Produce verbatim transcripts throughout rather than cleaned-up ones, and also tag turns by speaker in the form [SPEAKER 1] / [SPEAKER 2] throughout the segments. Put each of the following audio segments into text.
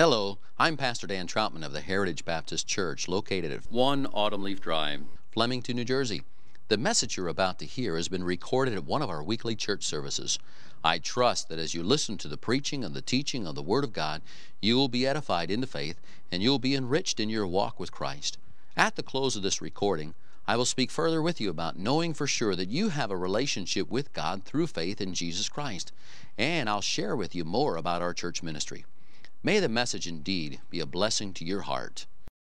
[SPEAKER 1] Hello, I'm Pastor Dan Troutman of the Heritage Baptist Church, located at one Autumn Leaf Drive, Flemington, New Jersey. The message you're about to hear has been recorded at one of our weekly church services. I trust that as you listen to the preaching and the teaching of the Word of God, you will be edified into faith and you will be enriched in your walk with Christ. At the close of this recording, I will speak further with you about knowing for sure that you have a relationship with God through faith in Jesus Christ. And I'll share with you more about our church ministry. May the message indeed be a blessing to your heart.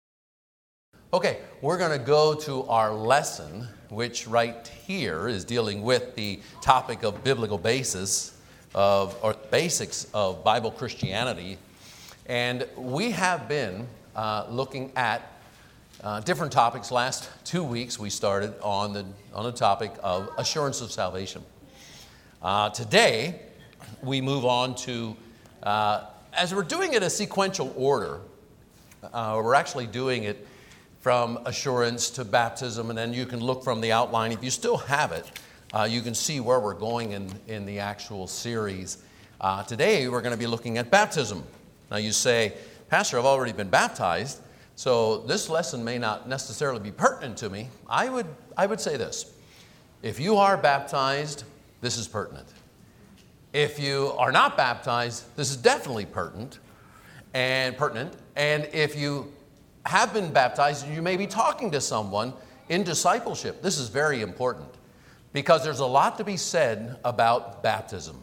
[SPEAKER 2] Okay, we're going to go to our lesson, which right here is dealing with the topic of biblical basis of, or basics of Bible Christianity. And we have been uh, looking at uh, different topics. Last two weeks we started on the, on the topic of assurance of salvation. Uh, today we move on to uh, As we're doing it in a sequential order, uh, we're actually doing it from assurance to baptism, and then you can look from the outline. If you still have it, uh, you can see where we're going in, in the actual series. Uh, today, we're going to be looking at baptism. Now you say, Pastor, I've already been baptized, so this lesson may not necessarily be pertinent to me. I would, I would say this. If you are baptized, this is pertinent. If you are not baptized, this is definitely pertinent and pertinent. And if you have been baptized, you may be talking to someone in discipleship. This is very important because there's a lot to be said about baptism.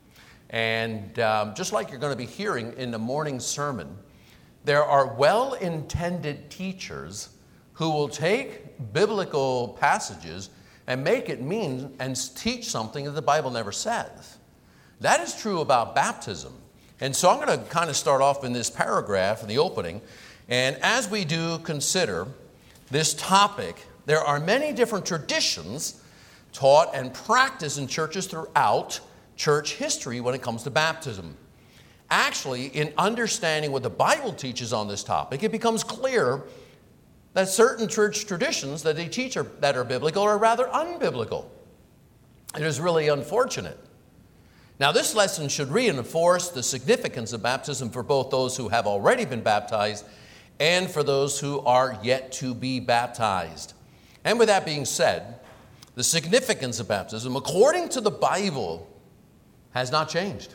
[SPEAKER 2] And um, just like you're going to be hearing in the morning sermon, there are well-intended teachers who will take biblical passages and make it mean and teach something that the Bible never says. That is true about baptism. And so I'm going to kind of start off in this paragraph in the opening. And as we do consider this topic, there are many different traditions taught and practiced in churches throughout church history when it comes to baptism. Actually, in understanding what the Bible teaches on this topic, it becomes clear that certain church traditions that they teach are, that are biblical are rather unbiblical. It is really unfortunate. Now, this lesson should reinforce the significance of baptism for both those who have already been baptized and for those who are yet to be baptized. And with that being said, the significance of baptism, according to the Bible, has not changed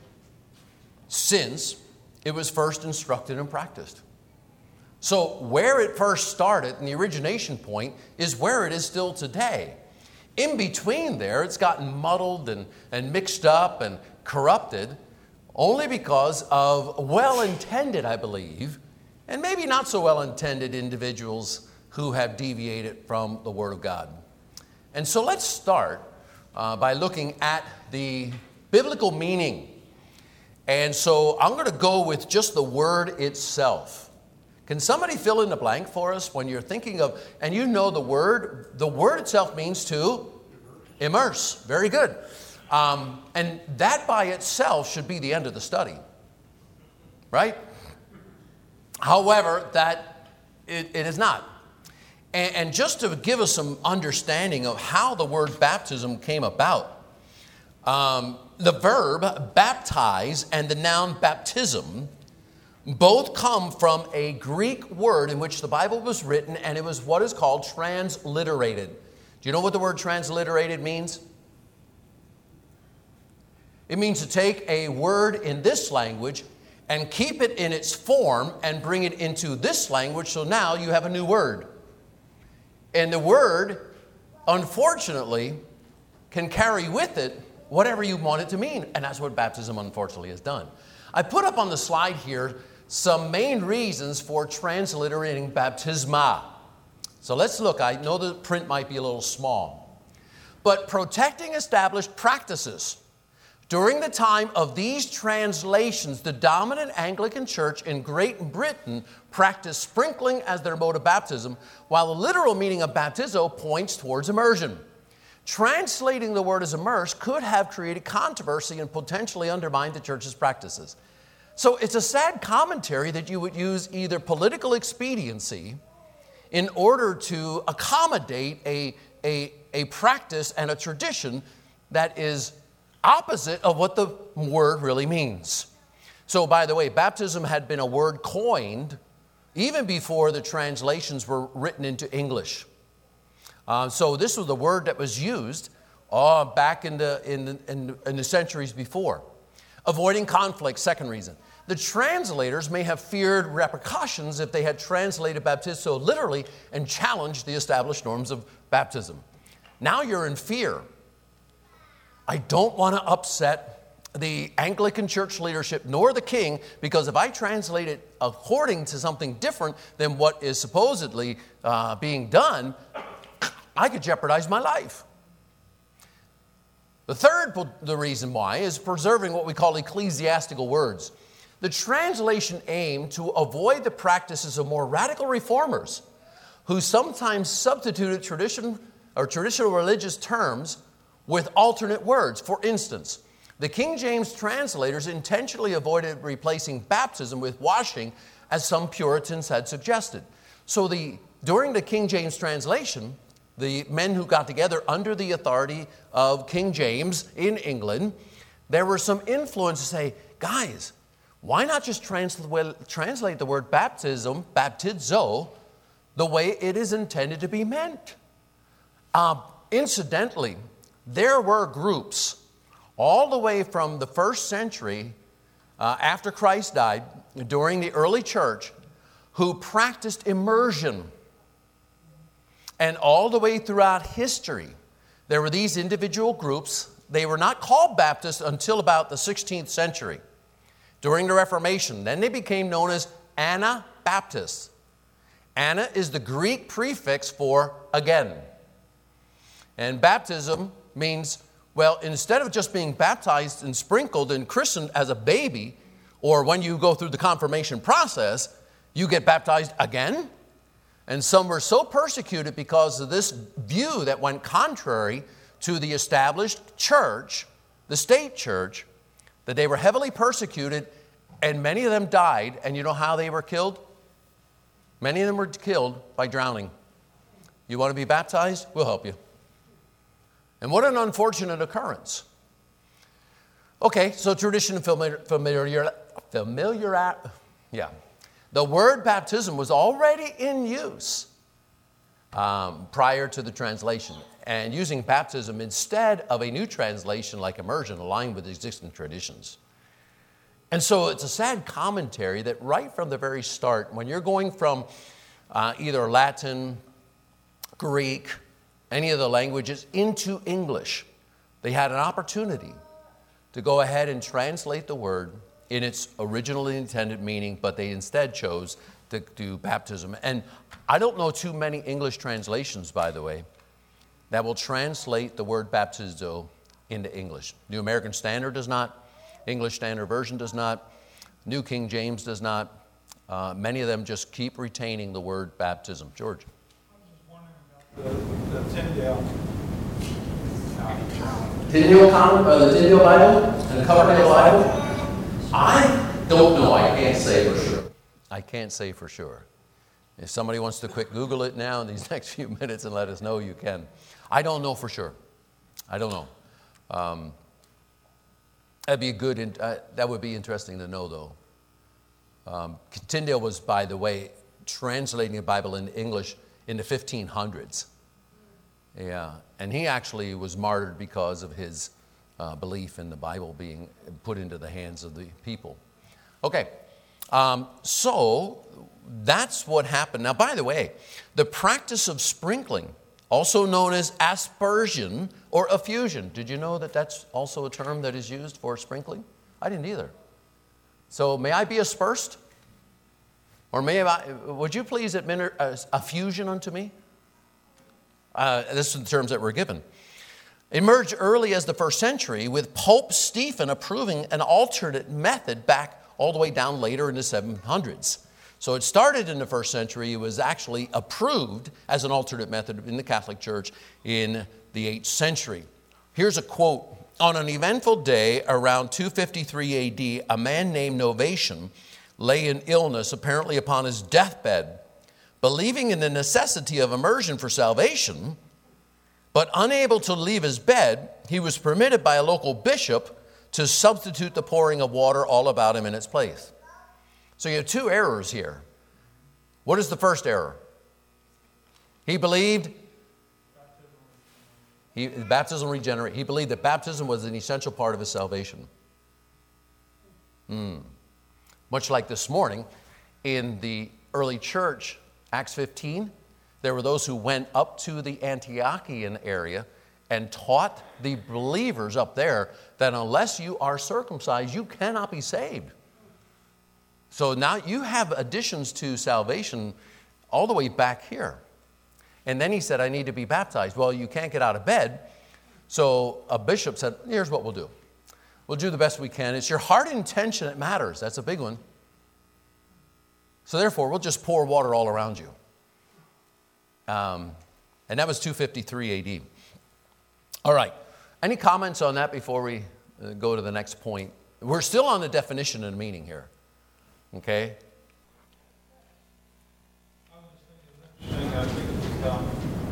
[SPEAKER 2] since it was first instructed and practiced. So where it first started, and the origination point, is where it is still today. In between there, it's gotten muddled and, and mixed up and corrupted only because of well-intended, I believe, and maybe not so well-intended individuals who have deviated from the Word of God. And so let's start uh, by looking at the biblical meaning. And so I'm going to go with just the word itself. Can somebody fill in the blank for us when you're thinking of, and you know the word, the word itself means to immerse. Very good. Um, and that by itself should be the end of the study, right? However, that it, it is not. And, and just to give us some understanding of how the word baptism came about, um, the verb baptize and the noun baptism both come from a Greek word in which the Bible was written, and it was what is called transliterated. Do you know what the word transliterated means? It means to take a word in this language and keep it in its form and bring it into this language, so now you have a new word. And the word, unfortunately, can carry with it whatever you want it to mean, and that's what baptism, unfortunately, has done. I put up on the slide here some main reasons for transliterating baptisma. So let's look. I know the print might be a little small. But protecting established practices. During the time of these translations, the dominant Anglican Church in Great Britain practiced sprinkling as their mode of baptism, while the literal meaning of baptizo points towards immersion. Translating the word as immerse could have created controversy and potentially undermined the church's practices. So it's a sad commentary that you would use either political expediency in order to accommodate a, a, a practice and a tradition that is opposite of what the word really means. So, by the way, baptism had been a word coined even before the translations were written into English. Uh, so this was the word that was used uh, back in the, in, the, in, the, in the centuries before. Avoiding conflict, second reason. The translators may have feared repercussions if they had translated baptizo literally and challenged the established norms of baptism. Now you're in fear. I don't want to upset the Anglican church leadership nor the king, because if I translate it according to something different than what is supposedly uh, being done, I could jeopardize my life. The third the reason why is preserving what we call ecclesiastical words. The translation aimed to avoid the practices of more radical reformers who sometimes substituted tradition or traditional religious terms with alternate words. For instance, the King James translators intentionally avoided replacing baptism with washing, as some Puritans had suggested. So the, during the King James translation, the men who got together under the authority of King James in England, there were some influence to say, guys, why not just translate, translate the word baptism, baptizo, the way it is intended to be meant? Uh, incidentally, there were groups all the way from the first century uh, after Christ died, during the early church, who practiced immersion. And all the way throughout history, there were these individual groups. They were not called Baptists until about the sixteenth century, during the Reformation. Then they became known as Anabaptists. Ana is the Greek prefix for again. And baptism means, well, instead of just being baptized and sprinkled and christened as a baby, or when you go through the confirmation process, you get baptized again. And some were so persecuted because of this view that went contrary to the established church, the state church, that they were heavily persecuted, and many of them died. And you know how they were killed? Many of them were killed by drowning. You want to be baptized? We'll help you. And what an unfortunate occurrence. Okay, so tradition and familiar, familiar, familiar, yeah. The word baptism was already in use um, prior to the translation, and using baptism instead of a new translation like immersion aligned with existing traditions. And so it's a sad commentary that right from the very start, when you're going from uh, either Latin, Greek, any of the languages into English, they had an opportunity to go ahead and translate the word in its originally intended meaning, but they instead chose to do baptism. And I don't know too many English translations, by the way, that will translate the word baptizo into English. New American Standard does not. English Standard Version does not. New King James does not. Uh, many of them just keep retaining the word baptism. George?
[SPEAKER 3] The, the Tyndale.
[SPEAKER 2] Tyndale, uh, the Tyndale Bible and the Coverdale Bible? I don't know. I can't say for sure. I can't say for sure. If somebody wants to quick Google it now in these next few minutes and let us know, you can. I don't know for sure. I don't know. Um, that'd be a good. Uh, that would be interesting to know, though. Um, Tyndale was, by the way, translating the Bible into English in the fifteen hundreds. Yeah, and he actually was martyred because of his uh, belief in the Bible being put into the hands of the people. Okay, um, so that's what happened. Now, by the way, the practice of sprinkling, also known as aspersion or effusion. Did you know that that's also a term that is used for sprinkling? I didn't either. So may I be aspersed? Or may I, would you please administer a, a fusion unto me? Uh, this is the terms that were given. Emerged early as the first century, with Pope Stephen approving an alternate method back all the way down later in the seven hundreds. So it started in the first century. It was actually approved as an alternate method in the Catholic Church in the eighth century. Here's a quote. On an eventful day around two fifty-three A D, a man named Novatian lay in illness, apparently upon his deathbed. Believing in the necessity of immersion for salvation, but unable to leave his bed, he was permitted by a local bishop to substitute the pouring of water all about him in its place. So you have two errors here. What is the first error? He believed he, baptism regenerate. He believed that baptism was an essential part of his salvation. Mm. Much like this morning in the early church, Acts fifteen, there were those who went up to the Antiochian area and taught the believers up there that unless you are circumcised, you cannot be saved. So now you have additions to salvation all the way back here. And then he said, I need to be baptized. Well, you can't get out of bed. So a bishop said, here's what we'll do. We'll do the best we can. It's your heart intention that matters. That's a big one. So therefore, we'll just pour water all around you. Um, and that was two fifty-three A D. All right. Any comments on that before we uh, go to the next point? We're still on the definition and meaning here. Okay?
[SPEAKER 3] I think I think it's um,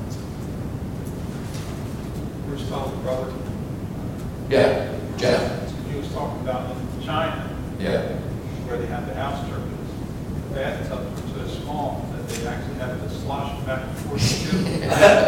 [SPEAKER 3] Bruce Fowler's brother.
[SPEAKER 2] Yeah. Jeff.
[SPEAKER 3] He was talking about in China,
[SPEAKER 2] Yeah.
[SPEAKER 3] where they have the house churches. The bathtubs are so small that they actually have to slosh back and forth to do.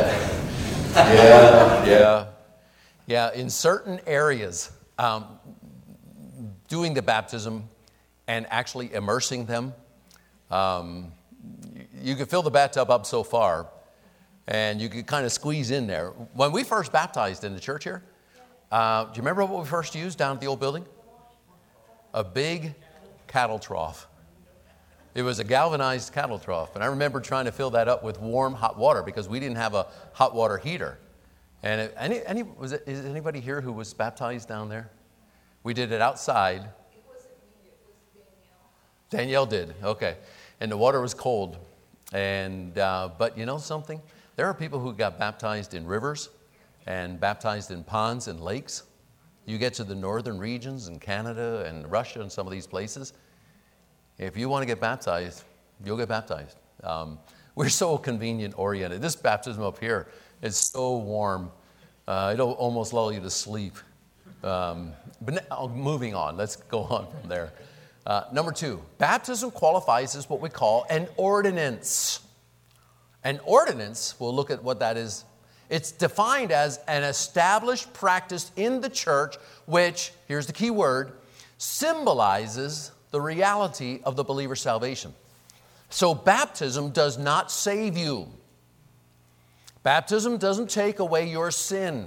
[SPEAKER 2] Yeah. Yeah. Yeah. In certain areas, um, doing the baptism and actually immersing them, um, you could fill the bathtub up so far, and you could kind of squeeze in there. When we first baptized in the church here, uh, do you remember what we first used down at the old building? A big cattle trough. It was a galvanized cattle trough, and I remember trying to fill that up with warm hot water because we didn't have a hot water heater. And it, any, any, was it, is anybody here who was baptized down there? We did it outside.
[SPEAKER 4] It wasn't me, it was Danielle.
[SPEAKER 2] Danielle did, okay. And the water was cold. And uh, but you know something? There are people who got baptized in rivers and baptized in ponds and lakes. You get to the northern regions in Canada and Russia and some of these places. If you want to get baptized, you'll get baptized. Um, we're so convenient oriented. This baptism up here is so warm. Uh, it'll almost lull you to sleep. Um, but now, moving on, let's go on from there. Uh, number two, baptism qualifies as what we call an ordinance. An ordinance, we'll look at what that is. It's defined as an established practice in the church, which, here's the key word, symbolizes the reality of the believer's salvation. So baptism does not save you. Baptism doesn't take away your sin.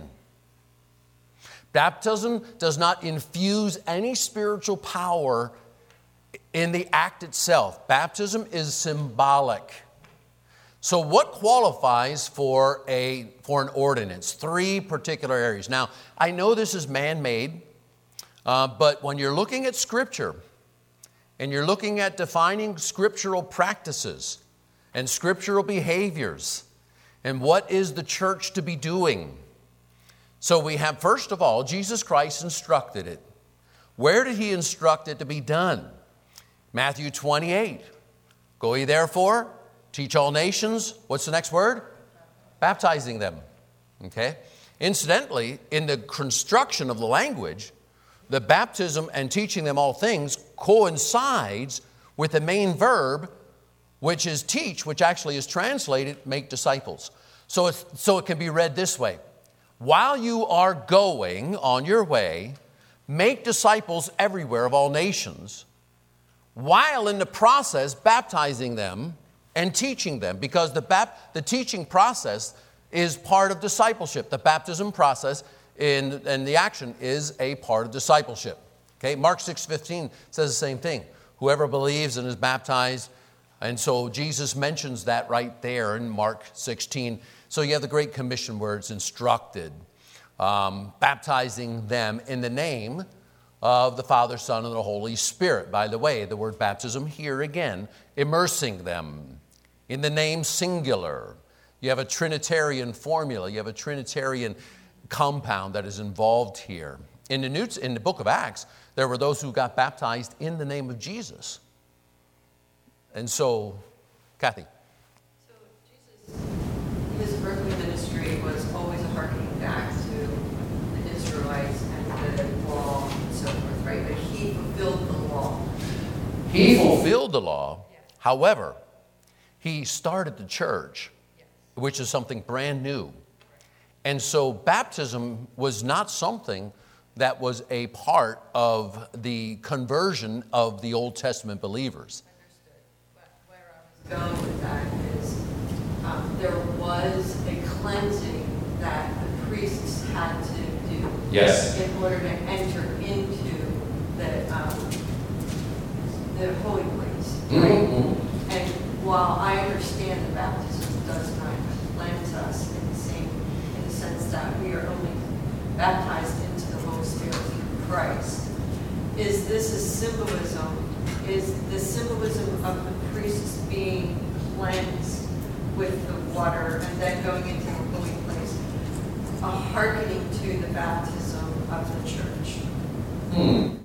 [SPEAKER 2] Baptism does not infuse any spiritual power in the act itself. Baptism is symbolic. So what qualifies for a for an ordinance? Three particular areas. Now, I know this is man-made, uh, but when you're looking at Scripture and you're looking at defining scriptural practices and scriptural behaviors and what is the church to be doing. So we have, first of all, Jesus Christ instructed it. Where did he instruct it to be done? Matthew twenty-eight. Go ye therefore, teach all nations. What's the next word? Baptizing them. Okay? Incidentally, in the construction of the language, the baptism and teaching them all things coincides with the main verb, which is teach, which actually is translated make disciples. So, it's, so it can be read this way. While you are going on your way, make disciples everywhere of all nations, while in the process baptizing them and teaching them, because the, bap- the teaching process is part of discipleship. The baptism process in, and the action is a part of discipleship. Okay, Mark six fifteen says the same thing. Whoever believes and is baptized, and so Jesus mentions that right there in Mark sixteen. So you have the Great Commission where it's instructed, um, baptizing them in the name of the Father, Son, and the Holy Spirit. By the way, the word baptism here again, immersing them in the name singular. You have a Trinitarian formula. You have a Trinitarian compound that is involved here. In the, New, in the book of Acts, there were those who got baptized in the name of Jesus. And so, Kathy.
[SPEAKER 4] So Jesus, his earthly ministry was always a harkening back to the Israelites and the law. So
[SPEAKER 2] fulfilled the law. However, he started the church, which is something brand new. And so baptism was not something that was a part of the conversion of the Old Testament believers.
[SPEAKER 4] Understood. But where I was going with that is um, there was a cleansing that the priests had to do
[SPEAKER 2] Yes.
[SPEAKER 4] in order to enter into the um, the holy place. Right?
[SPEAKER 2] Mm-hmm.
[SPEAKER 4] And while I understand that baptism does not cleanse us in the same in the sense that we are only baptized into the Holy Spirit through Christ, is this a symbolism? Is the symbolism of the priests being cleansed with the water and then going into the holy place a hearkening to the baptism of the church?
[SPEAKER 2] Hmm.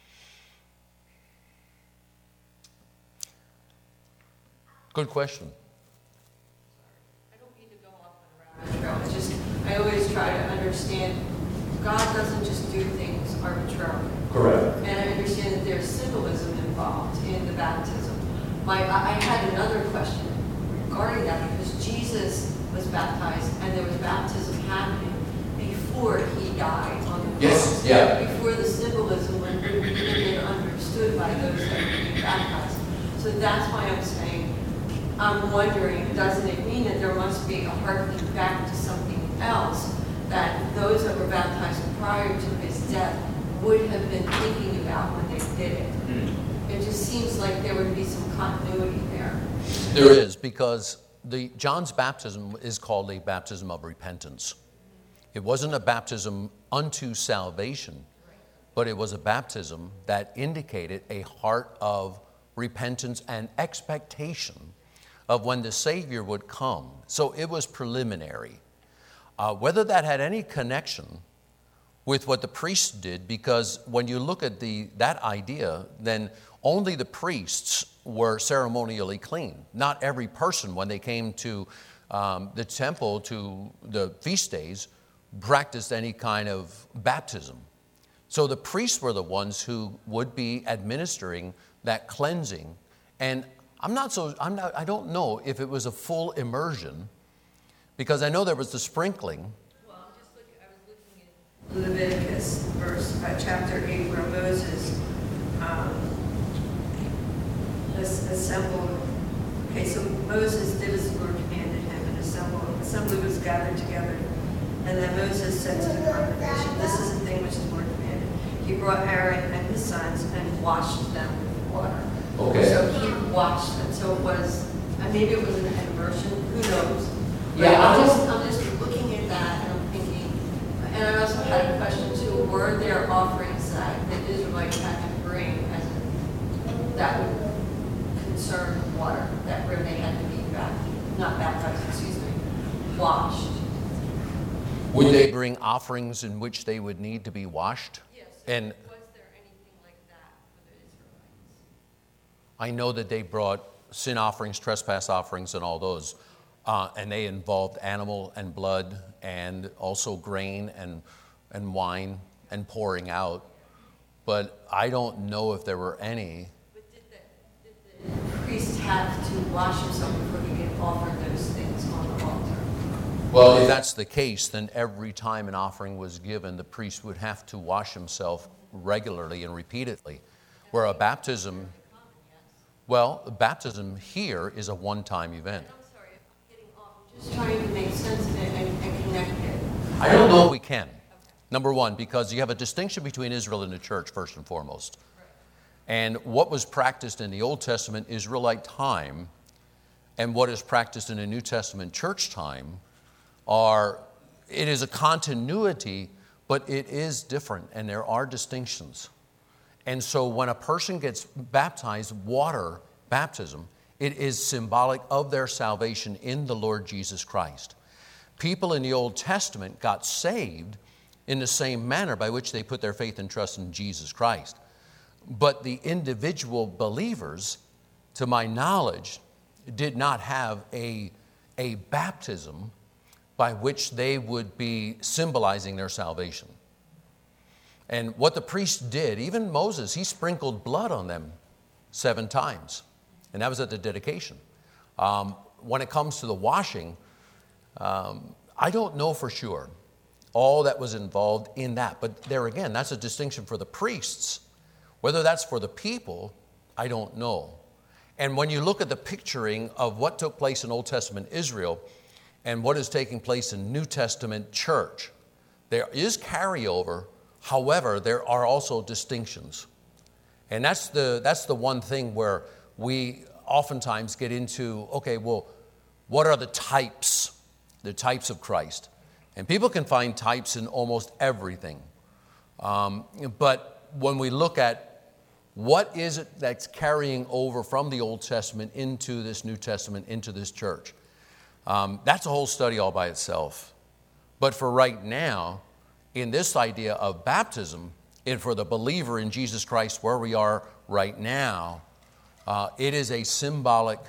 [SPEAKER 2] Good question.
[SPEAKER 4] I don't mean to go off on a rabbit trail. It's just, I always try to understand God doesn't just do things arbitrarily.
[SPEAKER 2] Correct.
[SPEAKER 4] And I understand that there's symbolism involved in the baptism. My, I I had another question regarding that because Jesus was baptized and there was baptism happening before he died on the cross.
[SPEAKER 2] Yes, yeah.
[SPEAKER 4] Before the symbolism would have been understood by those that were being baptized. So that's why I'm saying, I'm wondering, doesn't it mean that there must be a hearkening back to something else that those that were baptized prior to his death would have been thinking about when they did it? Mm. It just seems like there would be some continuity there.
[SPEAKER 2] There is, because the John's baptism is called a baptism of repentance. It wasn't a baptism unto salvation, but it was a baptism that indicated a heart of repentance and expectation of when the Savior would come. So it was preliminary. Uh, whether that had any connection with what the priests did, because when you look at the that idea, then only the priests were ceremonially clean. Not every person, when they came to um, the temple, to the feast days, practiced any kind of baptism. So the priests were the ones who would be administering that cleansing. And I'm not so, I'm not, I don't know if it was a full immersion, because I know there was the sprinkling.
[SPEAKER 4] Well, I'm just looking, I was looking at Leviticus, verse, uh, chapter eight, where Moses um, assembled. Okay, so Moses did as the Lord commanded him, and assembled, assembly was gathered together. And then Moses said to the congregation, this is the thing which the Lord commanded. He brought Aaron and his sons and washed them with water.
[SPEAKER 2] Okay.
[SPEAKER 4] So he washed them. So it was, and maybe it was an immersion, who knows? But
[SPEAKER 2] Yeah, I
[SPEAKER 4] I'm
[SPEAKER 2] don't-
[SPEAKER 4] just, I'm just looking at that and I'm thinking, and I also had a question too, were there offerings that the Israelites had to bring as a, that would concern water, that where they had to be baptized, not baptized, excuse me, washed?
[SPEAKER 2] Would they bring offerings in which they would need to be washed?
[SPEAKER 4] Yes.
[SPEAKER 2] And
[SPEAKER 4] Was there anything like that for the Israelites?
[SPEAKER 2] I know that they brought sin offerings, trespass offerings, and all those. Uh, and they involved animal and blood and also grain and, and wine and pouring out. But I don't know if there were any.
[SPEAKER 4] But did the, did the priest have to wash himself before he could offer those things on the altar?
[SPEAKER 2] Well, if that's the case, then every time an offering was given, the priest would have to wash himself regularly and repeatedly. Where a baptism, well, baptism here is a one-time event.
[SPEAKER 4] I'm sorry, I'm getting off. I'm just trying to make sense of it and, and connect it.
[SPEAKER 2] I don't know if we can. Number one, because you have a distinction between Israel and the church, first and foremost. And what was practiced in the Old Testament Israelite time and what is practiced in the New Testament church time are, it is a continuity, but it is different, and there are distinctions. And so when a person gets baptized, water baptism, it is symbolic of their salvation in the Lord Jesus Christ. People in the Old Testament got saved in the same manner by which they put their faith and trust in Jesus Christ. But the individual believers, to my knowledge, did not have a, a baptism by which they would be symbolizing their salvation. And what the priest did, even Moses, he sprinkled blood on them seven times. and that was at the dedication. Um, when it comes to the washing, um, I don't know for sure all that was involved in that. But there again, that's a distinction for the priests. Whether that's for the people, I don't know. And when you look at the picturing of what took place in Old Testament Israel and what is taking place in New Testament church, there is carryover. However, there are also distinctions. And that's the, that's the one thing where we oftentimes get into, okay, well, what are the types, the types of Christ? And people can find types in almost everything. Um, but when we look at what is it that's carrying over from the Old Testament into this New Testament, into this church, um, that's a whole study all by itself. But for right now, in this idea of baptism, and for the believer in Jesus Christ where we are right now, uh, it is a symbolic,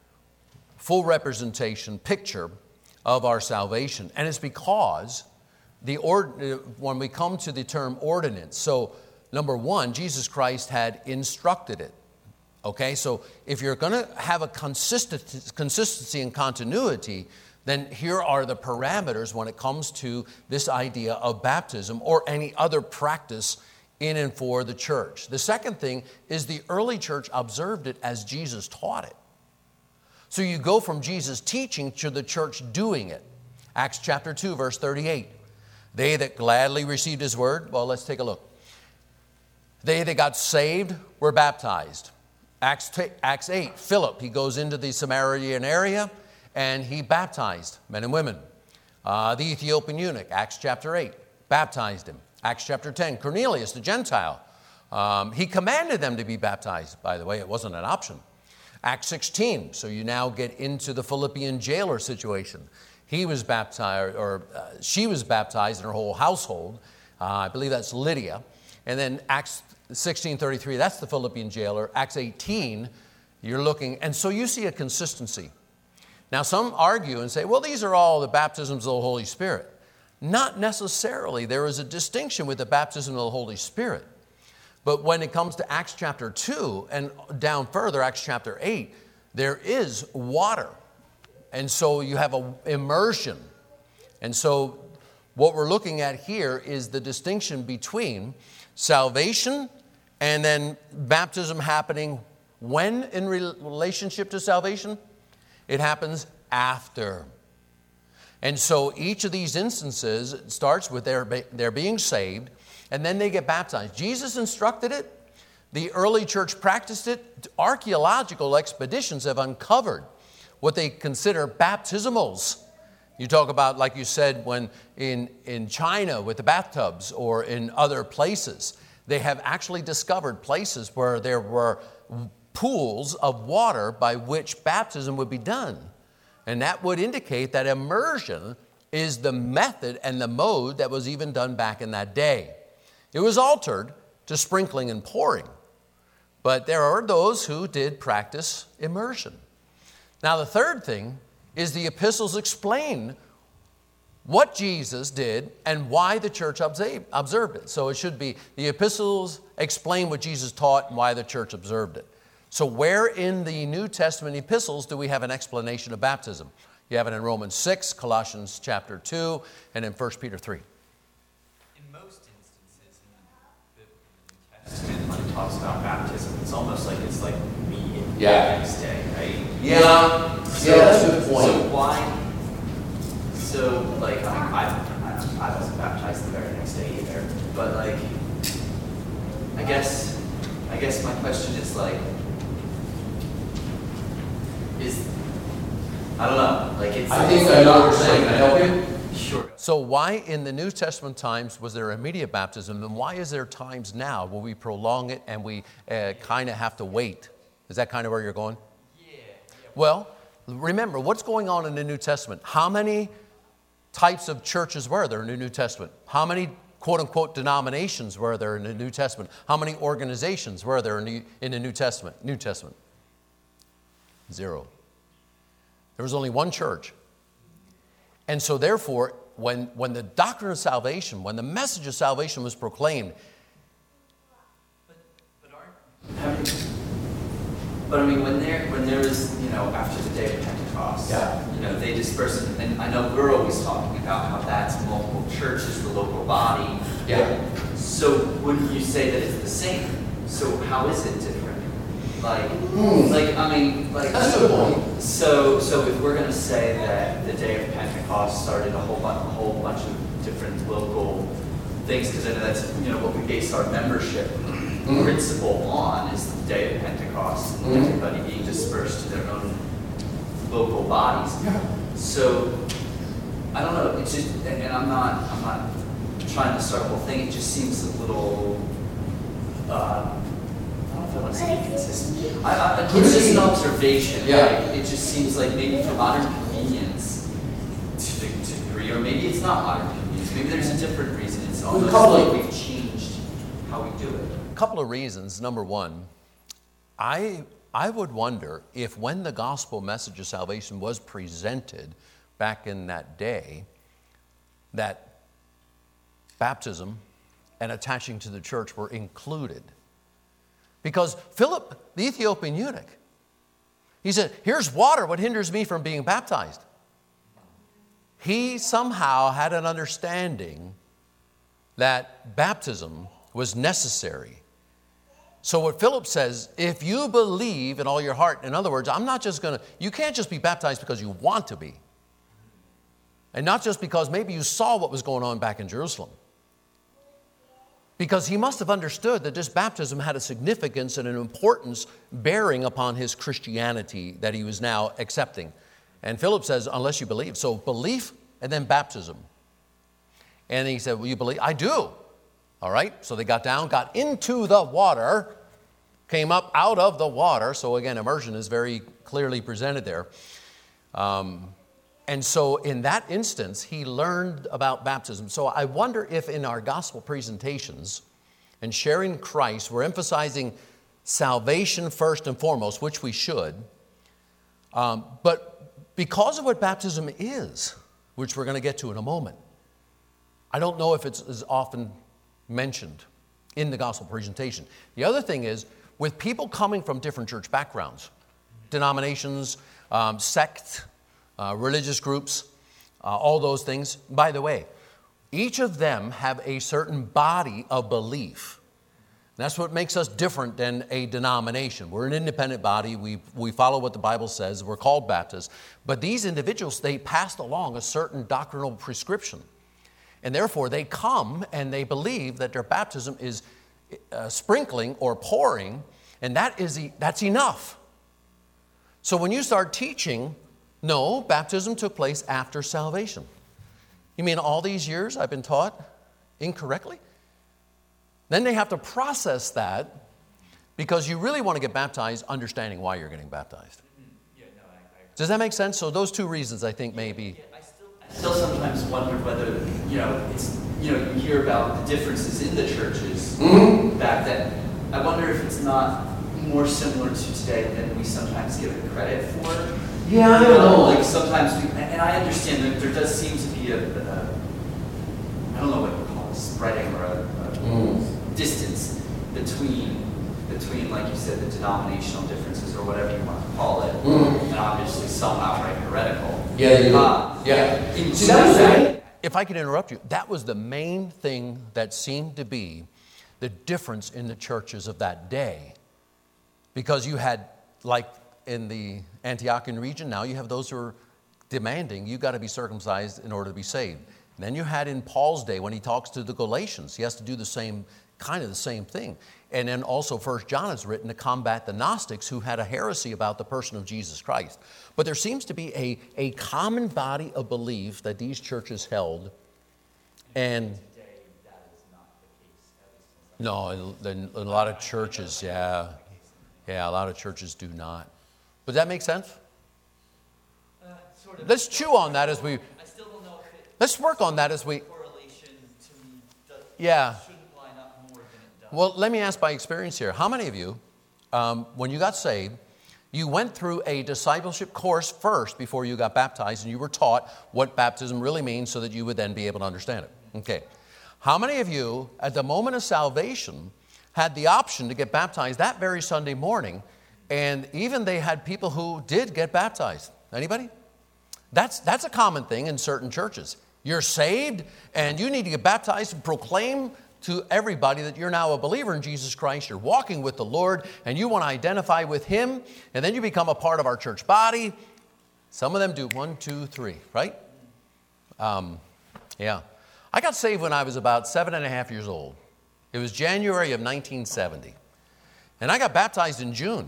[SPEAKER 2] full representation, picture of our salvation. And it's because the ord- when we come to the term ordinance, so number one, Jesus Christ had instructed it. Okay, so if you're going to have a consistent, consistency and continuity, then here are the parameters when it comes to this idea of baptism or any other practice in and for the church. The second thing is the early church observed it as Jesus taught it. So you go from Jesus teaching to the church doing it. Acts chapter two, verse thirty-eight. They that gladly received his word, well, let's take a look. They that got saved were baptized. Acts, Acts eight, Philip, he goes into the Samaritan area and he baptized men and women. Uh, the Ethiopian eunuch, Acts chapter eight, baptized him. Acts chapter ten, Cornelius, the Gentile, um, he commanded them to be baptized. By the way, it wasn't an option. Acts sixteen, so you now get into the Philippian jailer situation. He was baptized, or uh, she was baptized in her whole household. Uh, I believe that's Lydia. And then Acts sixteen thirty-three, that's the Philippian jailer. Acts eighteen, you're looking, and so you see a consistency. Now some argue and say, well, these are all the baptisms of the Holy Spirit. Not necessarily. There is a distinction with the baptism of the Holy Spirit. But when it comes to Acts chapter two and down further, Acts chapter eight, there is water. And so you have an immersion. And so what we're looking at here is the distinction between salvation and then baptism happening when in relationship to salvation? It happens after. And so each of these instances starts with their, their being saved, and then they get baptized. Jesus instructed it. The early church practiced it. Archaeological expeditions have uncovered what they consider baptismals. You talk about, like you said, when in, in China with the bathtubs or in other places, they have actually discovered places where there were pools of water by which baptism would be done. And that would indicate that immersion is the method and the mode that was even done back in that day. It was altered to sprinkling and pouring. But there are those who did practice immersion. Now the third thing is the epistles explain what Jesus did and why the church observed it. So it should be the epistles explain what Jesus taught and why the church observed it. So where in the New Testament epistles do we have an explanation of baptism? You have it in Romans six, Colossians chapter two, and in First Peter three.
[SPEAKER 5] In most instances in the New Testament, when it talks about baptism, it's almost like it's like me and
[SPEAKER 2] Yeah.
[SPEAKER 5] the next day, right?
[SPEAKER 2] Yeah,
[SPEAKER 5] So,
[SPEAKER 2] yeah, that's a good point.
[SPEAKER 5] So why? So like I, I, I wasn't baptized the very next day either, but like I guess I guess my question is like is I don't know like it's.
[SPEAKER 2] I think I know what you're saying. Can I help you?
[SPEAKER 5] Sure.
[SPEAKER 2] So why in the New Testament times was there immediate baptism, and why is there times now where we prolong it and we uh, kind of have to wait? Is that kind of where you're going?
[SPEAKER 5] Yeah, yeah.
[SPEAKER 2] Well, remember, what's going on in the New Testament? How many types of churches were there in the New Testament? How many quote-unquote denominations were there in the New Testament? How many organizations were there in the, in the New Testament? New Testament? Zero. There was only one church. And so therefore, when, when the doctrine of salvation, when the message of salvation was proclaimed,
[SPEAKER 5] But, but aren't, haven't, But I mean, when there when there was, you know, after the day of Pentecost,
[SPEAKER 2] Yeah.
[SPEAKER 5] you know, they dispersed, and I know we're always talking about how that's multiple churches, the local body.
[SPEAKER 2] Yeah.
[SPEAKER 5] So wouldn't you say that it's the same? So how is it different? Like,
[SPEAKER 2] Hmm.
[SPEAKER 5] like I mean, like.
[SPEAKER 2] That's a good point.
[SPEAKER 5] So, so if we're going to say that the day of Pentecost started a whole bunch, a whole bunch of different local things, because I know that's, you know, what we base our membership
[SPEAKER 2] Mm-hmm.
[SPEAKER 5] principle on is the day of Pentecost, and
[SPEAKER 2] Mhm.
[SPEAKER 5] everybody being dispersed to their own local bodies.
[SPEAKER 2] Yeah.
[SPEAKER 5] So, I don't know. It's just, and and I'm not, I'm not trying to start a whole thing. It just seems a little. Uh, I don't know if I want to say inconsistent. I, I, it's just an observation.
[SPEAKER 2] Yeah.
[SPEAKER 5] Right? It just seems like maybe for modern convenience, to the to the degree, or maybe it's not modern convenience. Maybe there's a different reason. It's almost
[SPEAKER 2] couple
[SPEAKER 5] like
[SPEAKER 2] of-
[SPEAKER 5] we've changed how we do it.
[SPEAKER 2] A couple of reasons. Number one, I, I would wonder if when the gospel message of salvation was presented back in that day, that baptism and attaching to the church were included. Because Philip, the Ethiopian eunuch, he said, here's water, what hinders me from being baptized? He somehow had an understanding that baptism was necessary. So what Philip says, if you believe in all your heart, in other words, I'm not just going to, you can't just be baptized because you want to be. And not just because maybe you saw what was going on back in Jerusalem. Because he must have understood that this baptism had a significance and an importance bearing upon his Christianity that he was now accepting. And Philip says, unless you believe. So belief and then baptism. And he said, well, you believe? I do. All right, so they got down, got into the water, came up out of the water. So again, immersion is very clearly presented there. Um, and so in that instance, he learned about baptism. So I wonder if in our gospel presentations and sharing Christ, we're emphasizing salvation first and foremost, which we should. Um, but because of what baptism is, which we're going to get to in a moment, I don't know if it's as often mentioned in the gospel presentation. The other thing is, with people coming from different church backgrounds, denominations, um, sects, uh, religious groups, uh, all those things, by the way, each of them have a certain body of belief. That's what makes us different than a denomination. We're an independent body. We, we follow what the Bible says. We're called Baptists. But these individuals, they passed along a certain doctrinal prescription. And therefore, they come and they believe that their baptism is uh, sprinkling or pouring, and that is e- that's enough. So when you start teaching, no, baptism took place after salvation. You mean all these years I've been taught incorrectly? Then they have to process that because you really want to get baptized understanding why you're getting baptized.
[SPEAKER 5] Yeah, no, I, I
[SPEAKER 2] Does that make sense? So those two reasons I think maybe.
[SPEAKER 5] I still, I still sometimes wonder whether, you know, it's, you know, you hear about the differences in the churches
[SPEAKER 2] Mm-hmm.
[SPEAKER 5] back then. I wonder if it's not more similar to today than we sometimes give it credit for.
[SPEAKER 2] Yeah, I
[SPEAKER 5] You
[SPEAKER 2] don't know.
[SPEAKER 5] Like sometimes, we, and I understand that there does seem to be a, a I don't know what you call it, spreading or a, a
[SPEAKER 2] Mm.
[SPEAKER 5] distance between, between, like you said, the denominational differences or whatever you want to call it,
[SPEAKER 2] Mm.
[SPEAKER 5] and obviously some outright heretical.
[SPEAKER 2] Yeah, you do.
[SPEAKER 5] Uh,
[SPEAKER 2] Yeah.
[SPEAKER 5] in
[SPEAKER 2] See, that was the
[SPEAKER 5] that-
[SPEAKER 2] main- if I could interrupt you, that was the main thing that seemed to be the difference in the churches of that day. Because you had, like in the Antiochian region, now you have those who are demanding you got to be circumcised in order to be saved. And then you had in Paul's day when he talks to the Galatians, he has to do the same, kind of the same thing. And then also First John is written to combat the Gnostics who had a heresy about the person of Jesus Christ. But there seems to be a, a common body of belief that these churches held. And no, in a lot of churches, yeah. Yeah, a lot of churches do not. Does that make sense?
[SPEAKER 5] Uh, sort of.
[SPEAKER 2] Let's chew on that as we,
[SPEAKER 5] I still don't know if it,
[SPEAKER 2] let's work on that as we,
[SPEAKER 5] correlation to me does,
[SPEAKER 2] yeah.
[SPEAKER 5] shouldn't line up more than it does.
[SPEAKER 2] Well, let me ask by experience here. How many of you, um, when you got saved, you went through a discipleship course first before you got baptized, and you were taught what baptism really means so that you would then be able to understand it? Okay. How many of you, at the moment of salvation, had the option to get baptized that very Sunday morning And even they had people who did get baptized. Anybody? That's, that's a common thing in certain churches. You're saved and you need to get baptized and proclaim to everybody that you're now a believer in Jesus Christ. You're walking with the Lord and you want to identify with Him. And then you become a part of our church body. Some of them do one, two, three, right? Um, yeah. I got saved when I was about seven and a half years old. It was January of nineteen seventy. And I got baptized in June.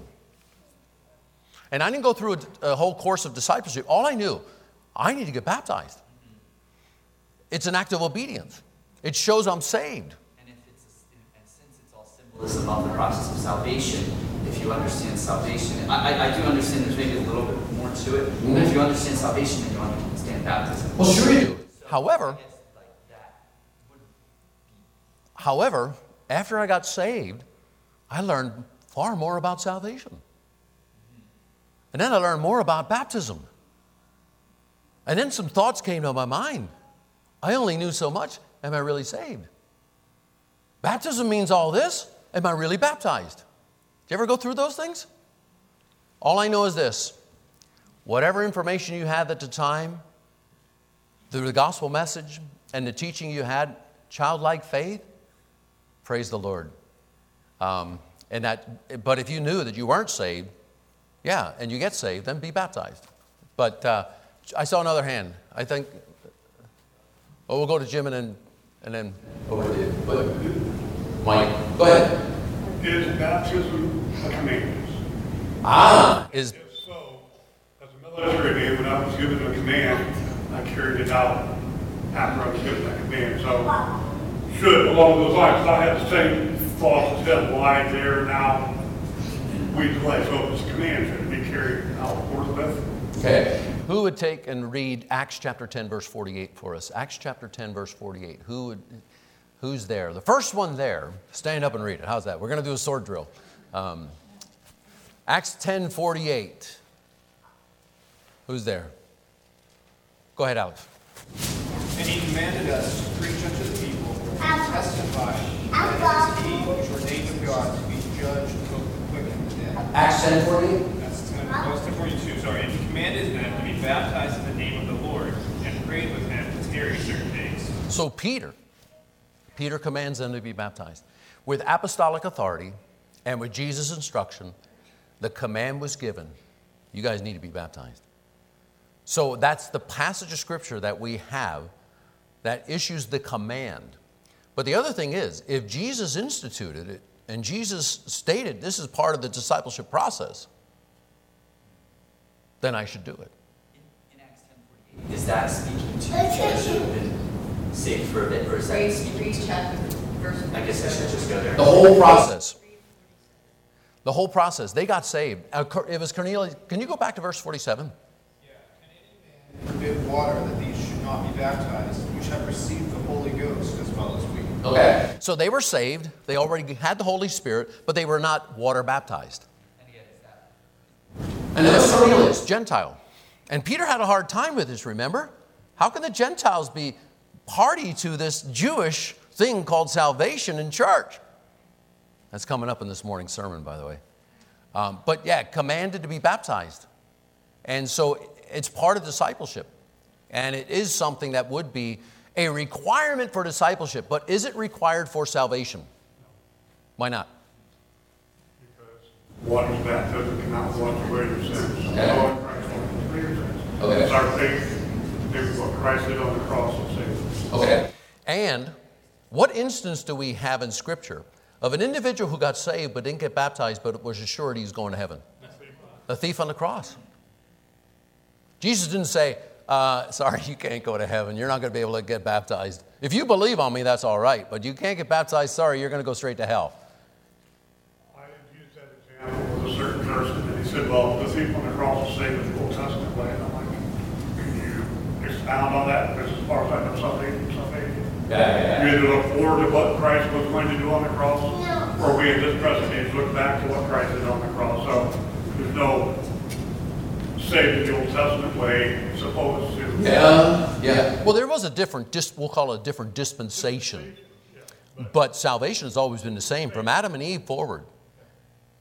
[SPEAKER 2] And I didn't go through a, a whole course of discipleship. All I knew, I need to get baptized. It's an act of obedience. It shows I'm saved.
[SPEAKER 5] And if it's a, and since it's all symbolism of the process of salvation, if you understand salvation, I, I, I do understand there's maybe a little bit more to it, mm-hmm. but if you understand salvation, then you understand baptism.
[SPEAKER 2] Well, sure you do.
[SPEAKER 5] So
[SPEAKER 2] However,
[SPEAKER 5] I guess, like, that would be...
[SPEAKER 2] however, after I got saved, I learned far more about salvation. And then I learned more about baptism. And then some thoughts came to my mind. I only knew so much. Am I really saved? Baptism means all this. Am I really baptized? Did you ever go through those things? All I know is this. Whatever information you had at the time, through the gospel message and the teaching you had, childlike faith, praise the Lord. Um, and that, but if you knew that you weren't saved, yeah, and you get saved, then be baptized. But uh, I saw another hand. I think, well, we'll go to Jim and then, and then over to you. Mike, go ahead.
[SPEAKER 3] Is baptism a command?
[SPEAKER 2] Ah, is...
[SPEAKER 3] If so, as a military man, when I was given a command, I carried it out after I was given that command. So, should, along those lines, I had the same thoughts as him. Why there now? We delay. So if it's a command, should it be carried out forthwith?
[SPEAKER 2] Okay. Who would take and read Acts chapter ten, verse forty-eight for us? Acts chapter ten, verse forty-eight. Who would, who's there? The first one there, stand up and read it. How's that? We're going to do a sword drill. Um, Acts ten, forty-eight. Who's there? Go ahead, Alex.
[SPEAKER 6] And he commanded us to preach unto the people, and testify that it is he who is ordained of God to be judge of both the quick and the dead.
[SPEAKER 2] Acts ten, forty-eight.
[SPEAKER 6] That's ten forty-two, sorry. And he commanded them to be baptized in the name of the Lord, and prayed with him to tarry certain days.
[SPEAKER 2] So Peter, Peter commands them to be baptized. With apostolic authority and with Jesus' instruction, the command was given, you guys need to be baptized. So that's the passage of Scripture that we have that issues the command. But the other thing is, if Jesus instituted it, and Jesus stated this is part of the discipleship process, then I should do it.
[SPEAKER 5] In, in Acts ten forty-eight, is that speaking to those who have been saved for a bit, or is that
[SPEAKER 4] Read,
[SPEAKER 5] speaking
[SPEAKER 4] read
[SPEAKER 5] to...
[SPEAKER 4] chapter, verse.
[SPEAKER 5] I guess I should just go there.
[SPEAKER 2] The whole process. The whole process. They got saved. Uh, it was Cornelius. Can you go back to verse forty-seven?
[SPEAKER 6] Yeah. Can any man forbid water that these should not be baptized, which have received the Holy Ghost as well as we?
[SPEAKER 2] Okay. So they were saved. They already had the Holy Spirit, but they were not water baptized.
[SPEAKER 5] And again, is that...
[SPEAKER 2] And then there's Cornelius, Gentile. And Peter had a hard time with this, remember? How can the Gentiles be party to this Jewish thing called salvation in church? That's coming up in this morning's sermon, by the way. Um, but yeah, commanded to be baptized. And so it's part of discipleship. And it is something that would be a requirement for discipleship. But is it required for salvation? Why not?
[SPEAKER 3] Because water's baptism cannot wash away your sins.
[SPEAKER 2] Okay.
[SPEAKER 3] Lord Christ won't away your sins.
[SPEAKER 2] Okay.
[SPEAKER 3] It's our faith to do what Christ did on the cross and save us.
[SPEAKER 2] Okay. And what instance do we have in Scripture of an individual who got saved but didn't get baptized but was assured he's going to heaven? The thief on the cross. Jesus didn't say, uh, sorry, you can't go to heaven. You're not going to be able to get baptized. If you believe on me, that's all right. But you can't get baptized. Sorry, you're going to go straight to hell.
[SPEAKER 3] I used that example with a certain person, and he said, well, the thief on the cross is saved in the Old Testament way. And I'm like, can you expound on that? Because as far as I know, something, something.
[SPEAKER 2] Yeah, yeah, yeah.
[SPEAKER 3] You either look forward to what Christ was going to do on the cross, or we at this present age look back to what Christ did on the cross. So there's no saved in the Old Testament way supposed to.
[SPEAKER 2] Yeah, yeah. Well, there was a different, dis- we'll call it a different dispensation. But salvation has always been the same from Adam and Eve forward.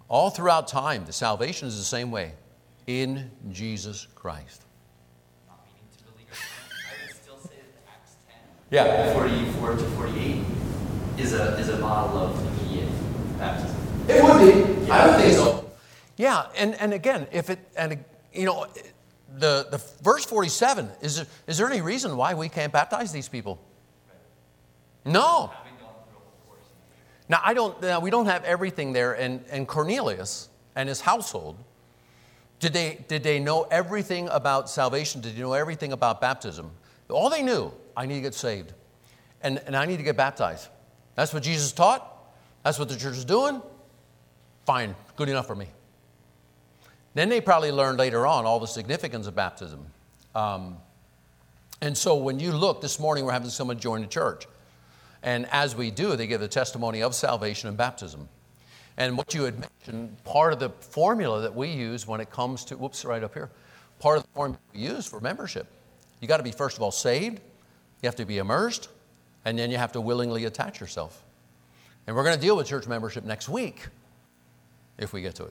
[SPEAKER 2] All throughout time, the salvation is the same way, in Jesus Christ.
[SPEAKER 5] Not meaning to believe. I would still say that Acts ten,
[SPEAKER 2] Yeah.
[SPEAKER 5] forty-four to forty-eight, is a is a model of immediate baptism.
[SPEAKER 2] It would be. I would think so. Yeah, and, and again, if it, and you know, the, the verse forty-seven, is there, is there any reason why we can't baptize these people? No. Now, I don't, now we don't have everything there, and, and Cornelius and his household, did they, did they know everything about salvation? Did they know everything about baptism? All they knew, I need to get saved, and, and I need to get baptized. That's what Jesus taught. That's what the church is doing. Fine, good enough for me. Then they probably learned later on all the significance of baptism. Um, and so when you look, this morning we're having someone join the church. And as we do, they give the testimony of salvation and baptism. And what you had mentioned, part of the formula that we use when it comes to, whoops, right up here, part of the formula we use for membership, you got to be, first of all, saved, you have to be immersed, and then you have to willingly attach yourself. And we're going to deal with church membership next week, if we get to it.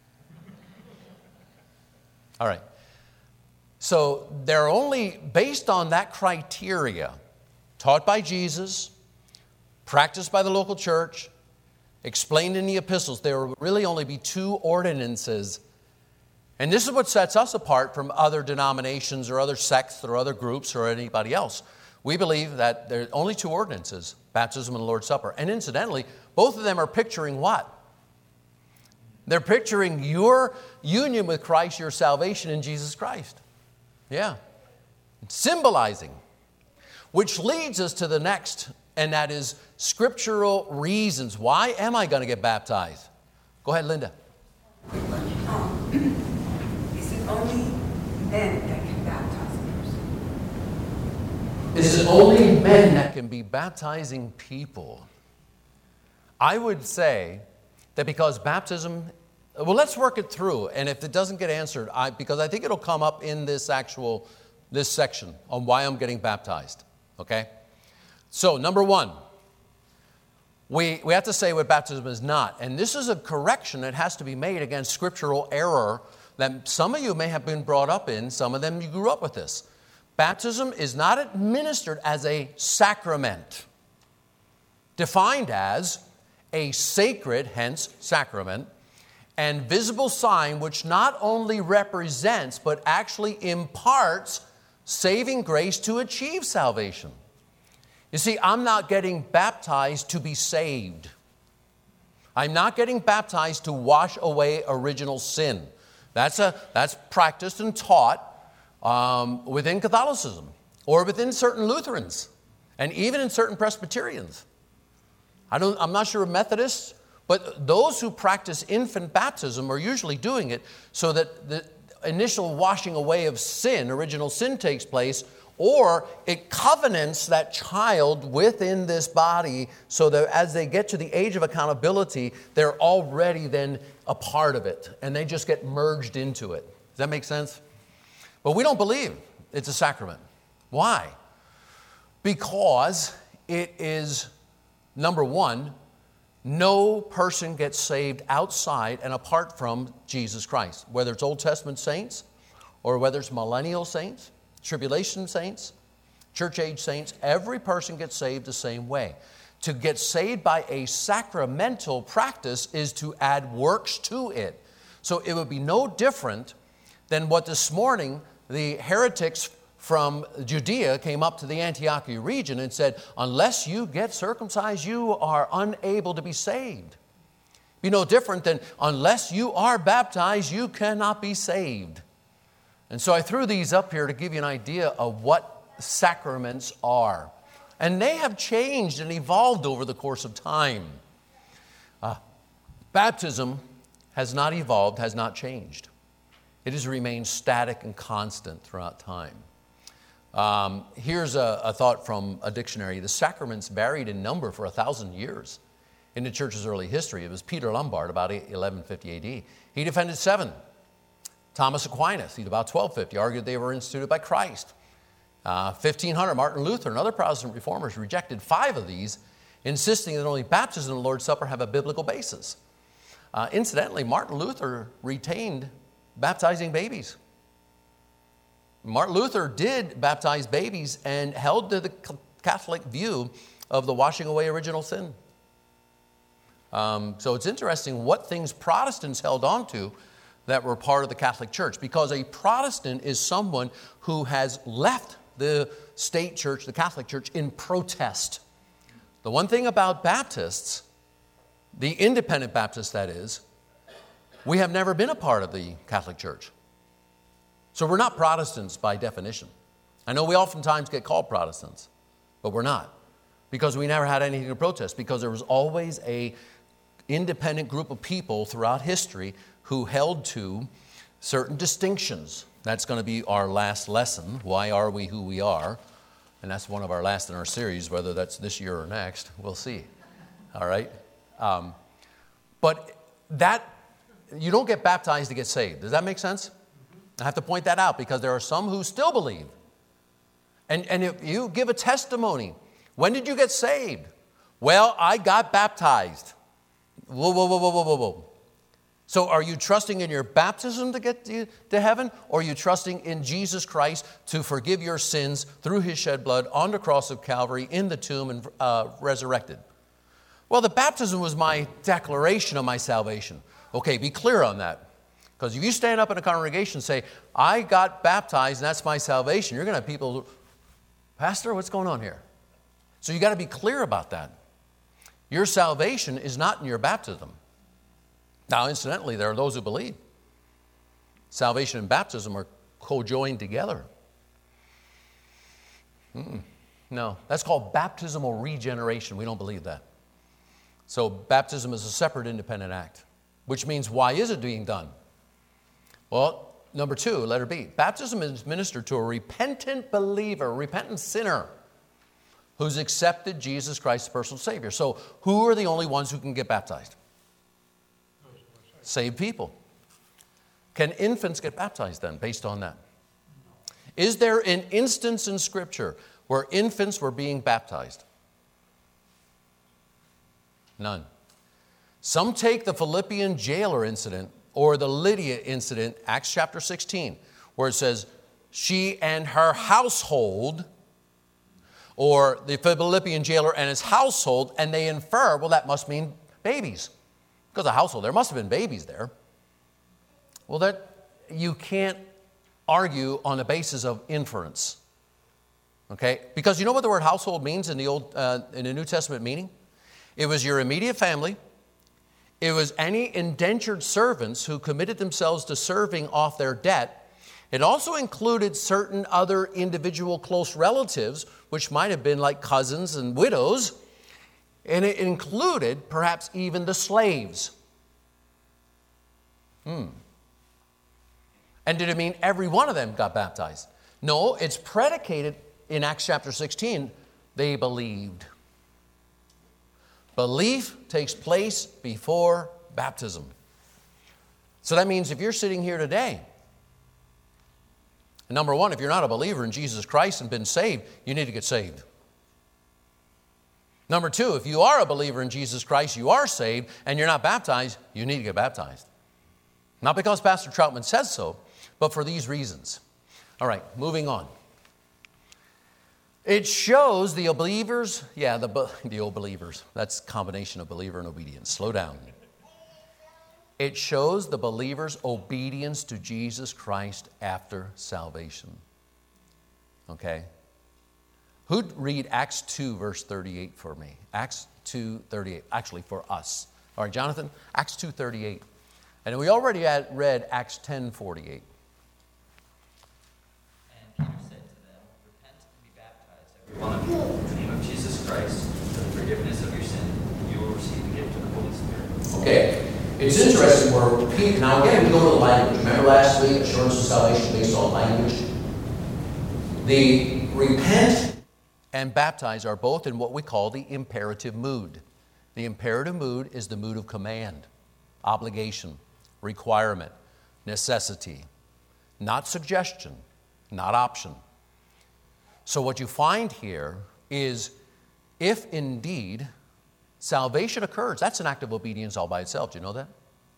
[SPEAKER 2] All right. So they're only, based on that criteria, taught by Jesus, practiced by the local church, explained in the epistles, there will really only be two ordinances. And this is what sets us apart from other denominations or other sects or other groups or anybody else. We believe that there are only two ordinances, baptism and the Lord's Supper. And incidentally, both of them are picturing what? They're picturing your union with Christ, your salvation in Jesus Christ. Yeah. It's symbolizing. Which leads us to the next, and that is scriptural reasons. Why am I going to get baptized? Go ahead, Linda.
[SPEAKER 7] Um, is it only men that can baptize a person?
[SPEAKER 2] Is it only men that can be baptizing people? I would say that because baptism, well, let's work it through. And if it doesn't get answered, I, because I think it'll come up in this actual, this section on why I'm getting baptized. Okay? So, number one, we, we have to say what baptism is not. And this is a correction that has to be made against scriptural error that some of you may have been brought up in. Some of them you grew up with this. Baptism is not administered as a sacrament, defined as a sacred, hence sacrament, and visible sign which not only represents but actually imparts saving grace to achieve salvation. You see, I'm not getting baptized to be saved. I'm not getting baptized to wash away original sin. That's, a, that's practiced and taught um, within Catholicism or within certain Lutherans and even in certain Presbyterians. I don't, I'm not sure of Methodists, but those who practice infant baptism are usually doing it so that the initial washing away of sin, original sin, takes place, or it covenants that child within this body so that as they get to the age of accountability, they're already then a part of it, and they just get merged into it. Does that make sense? But we don't believe it's a sacrament. Why? Because it is, number one, no person gets saved outside and apart from Jesus Christ, whether it's Old Testament saints or whether it's millennial saints, tribulation saints, church age saints. Every person gets saved the same way. To get saved by a sacramental practice is to add works to it. So it would be no different than what this morning the heretics from Judea came up to the Antioch region and said, unless you get circumcised, you are unable to be saved. Be no different than unless you are baptized, you cannot be saved. And so I threw these up here to give you an idea of what sacraments are. And they have changed and evolved over the course of time. Uh, baptism has not evolved, has not changed. It has remained static and constant throughout time. Um, here's a, a thought from a dictionary. The sacraments varied in number for a thousand years in the church's early history. It was Peter Lombard, about eleven fifty A D. He defended seven. Thomas Aquinas, he's about twelve fifty, argued they were instituted by Christ. Uh, fifteen hundred, Martin Luther and other Protestant reformers rejected five of these, insisting that only baptism and the Lord's Supper have a biblical basis. Uh, incidentally, Martin Luther retained baptizing babies. Martin Luther did baptize babies and held to the Catholic view of the washing away original sin. Um, so it's interesting what things Protestants held on to that were part of the Catholic Church, because a Protestant is someone who has left the state church, the Catholic Church, in protest. The one thing about Baptists, the independent Baptists that is, we have never been a part of the Catholic Church. So we're not Protestants by definition. I know we oftentimes get called Protestants, but we're not, because we never had anything to protest, because there was always a independent group of people throughout history who held to certain distinctions. That's going to be our last lesson. Why are we who we are? And that's one of our last in our series, whether that's this year or next. We'll see. All right? Um, but that, you don't get baptized to get saved. Does that make sense? I have to point that out because there are some who still believe. And, and if you give a testimony, when did you get saved? Well, I got baptized. Whoa, whoa, whoa, whoa, whoa, whoa, whoa. So are you trusting in your baptism to get to, to heaven? Or are you trusting in Jesus Christ to forgive your sins through His shed blood on the cross of Calvary, in the tomb, and uh, resurrected? Well, the baptism was my declaration of my salvation. Okay, be clear on that. Because if you stand up in a congregation and say, I got baptized and that's my salvation, you're going to have people, Pastor, what's going on here? So you got to be clear about that. Your salvation is not in your baptism. Now, incidentally, there are those who believe salvation and baptism are co-joined together. Mm-mm. No, that's called baptismal regeneration. We don't believe that. So baptism is a separate independent act, which means why is it being done? Well, number two, letter B, baptism is ministered to a repentant believer, a repentant sinner who's accepted Jesus Christ as personal Savior. So who are the only ones who can get baptized? Saved people. Can infants get baptized then, based on that? Is there an instance in Scripture where infants were being baptized? None. Some take the Philippian jailer incident or the Lydia incident, Acts chapter sixteen, where it says, she and her household, or the Philippian jailer and his household, and they infer, well, that must mean babies. Because a household, there must have been babies there. Well, that you can't argue on the basis of inference. Okay? Because you know what the word household means in the Old, uh, in the New Testament meaning? It was your immediate family. It was any indentured servants who committed themselves to serving off their debt. It also included certain other individual close relatives, which might have been like cousins and widows. And it included perhaps even the slaves. Hmm. And did it mean every one of them got baptized? No, it's predicated in Acts chapter sixteen. They believed. Belief takes place before baptism. So that means if you're sitting here today, number one, if you're not a believer in Jesus Christ and been saved, you need to get saved. Number two, if you are a believer in Jesus Christ, you are saved, and you're not baptized, you need to get baptized. Not because Pastor Troutman says so, but for these reasons. All right, moving on. It shows the believers, yeah, the, the old believers. That's a combination of believer and obedience. Slow down. It shows the believer's obedience to Jesus Christ after salvation. Okay? Who'd read Acts two, verse thirty-eight for me? Acts two, thirty-eight. Actually, for us. All right, Jonathan, Acts two, thirty-eight. And we already had read Acts ten, forty-eight.
[SPEAKER 5] And Peter said to them, repent and be baptized, every one of you, in the name of Jesus Christ, for the forgiveness of your sin. You will receive the gift of the Holy Spirit.
[SPEAKER 2] Okay. It's interesting where Peter, now again, we go to the language. Remember last week, assurance of salvation based on language? The repent and baptize are both in what we call the imperative mood. The imperative mood is the mood of command, obligation, requirement, necessity, not suggestion, not option. So what you find here is if indeed salvation occurs, that's an act of obedience all by itself. Do you know that?